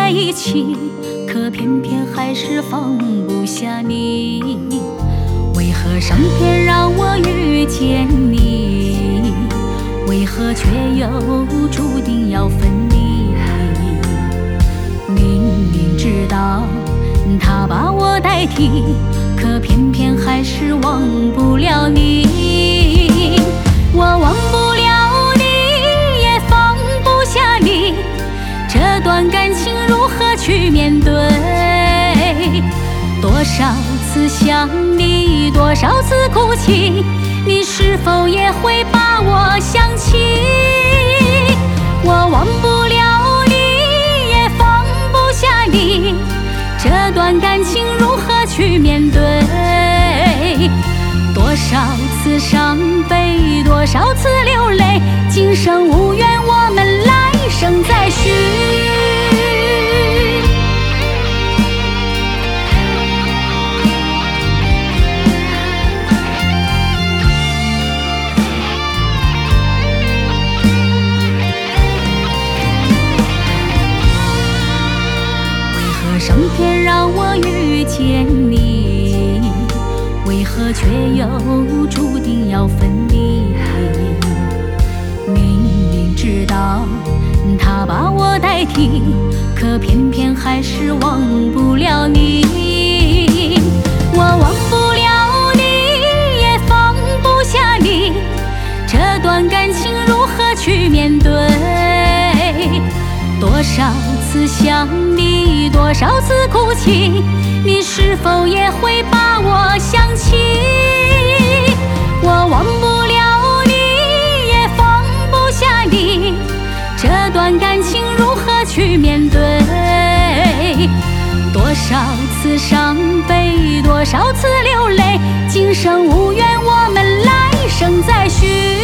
在一起，可偏偏还是放不下你。为何上天让我遇见你？为何却又注定要分离？明明知道他把我代替，可偏偏还是忘不了你。我忘不了你，也放不下你，这段感情如何去面对？多少次想你，多少次哭泣，你是否也会把我想起？我忘不了你，也放不下你，这段感情如何去面对？多少次伤悲，多少次流泪，今生无缘，我们来生再续。上天让我遇见你，为何却又注定要分离？明明知道他把我代替，可偏偏还是忘不了你。我忘不了你，也放不下你，这段感情如何去面对？多少次想你，多少次哭泣，你是否也会把我想起？我忘不了你，也放不下你，这段感情如何去面对？多少次伤悲，多少次流泪，今生无缘，我们来生再续。